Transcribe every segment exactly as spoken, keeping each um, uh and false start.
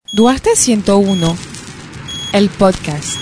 Duarte ciento uno, el podcast.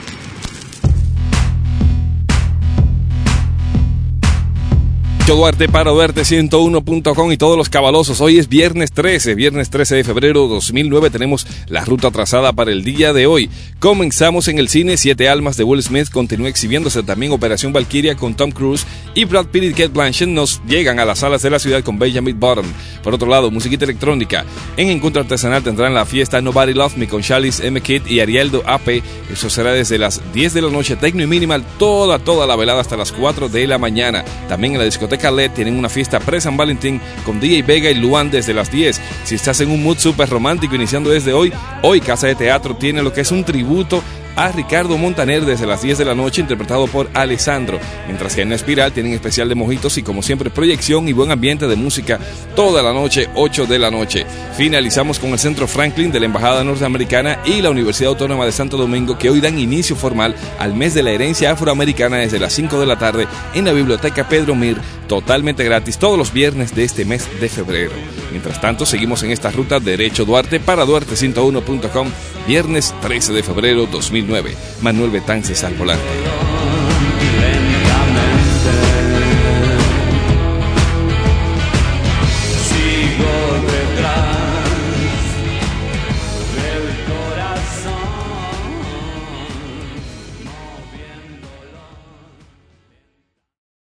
Duarte para Duarte ciento uno punto com y todos los cabalosos. Hoy es viernes trece, viernes trece de febrero de dos mil nueve. Tenemos la ruta trazada para el día de hoy. Comenzamos en el cine. Siete almas de Will Smith continúa exhibiéndose. También Operación Valkyria con Tom Cruise y Brad Pitt y Cate Blanchett nos llegan a las salas de la ciudad con Benjamin Button. Por otro lado, musiquita electrónica. En Encuentro Artesanal tendrán la fiesta Nobody Love Me con Charlize M. Kidd y Arieldo A P. Eso será desde las diez de la noche. Tecno y minimal toda, toda la velada hasta las cuatro de la mañana. También en la discoteca L E D tienen una fiesta pre-San Valentín con D J Vega y Luan desde las diez. Si estás en un mood súper romántico iniciando desde hoy, hoy Casa de Teatro tiene lo que es un tributo a Ricardo Montaner desde las diez de la noche, interpretado por Alessandro, mientras que en la Espiral tienen especial de mojitos y como siempre proyección y buen ambiente de música toda la noche, ocho de la noche. Finalizamos con el Centro Franklin de la Embajada Norteamericana y la Universidad Autónoma de Santo Domingo, que hoy dan inicio formal al mes de la herencia afroamericana desde las cinco de la tarde en la Biblioteca Pedro Mir, totalmente gratis todos los viernes de este mes de febrero. Mientras tanto, seguimos en esta ruta derecho Duarte para Duarte ciento uno punto com, viernes trece de febrero dos mil nueve. Manuel Betances al volante.